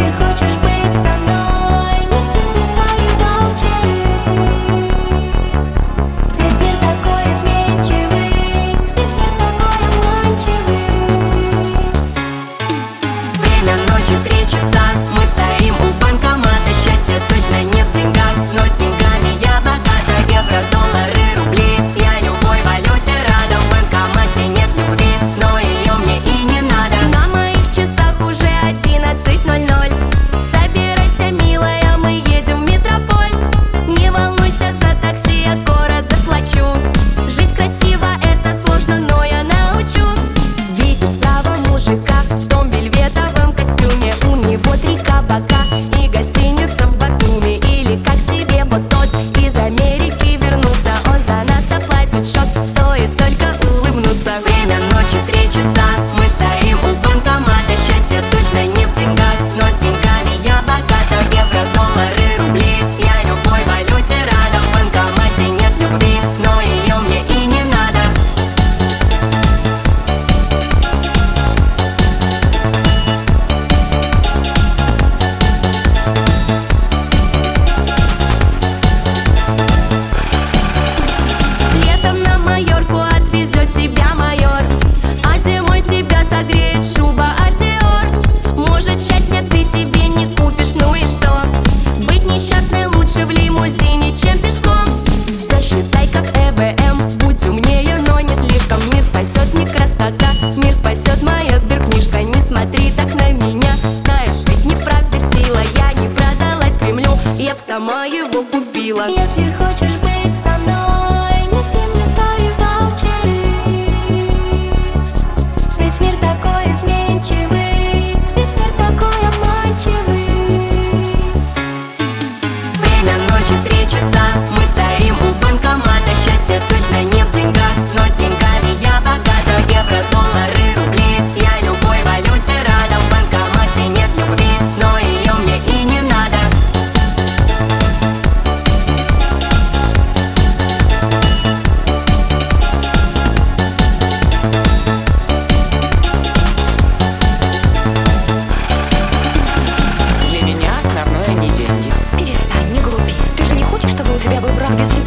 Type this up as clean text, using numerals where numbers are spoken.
сама его купила. Если хочешь быть со мной, неси мне свои ваучеры. Ведь мир такой изменчивый, ведь мир такой обманчивый. Время ночи 3 часа, мы стоим у банкомата. Счастье точно не в деньгах, но с деньгами я богата. Евро, доллары, рубли, я любой валюте рада. В банкомате нет любви, но ее мне и не надо. Для меня основное не деньги. Перестань, не глупи. Ты же не хочешь, чтобы у тебя был брак без любви?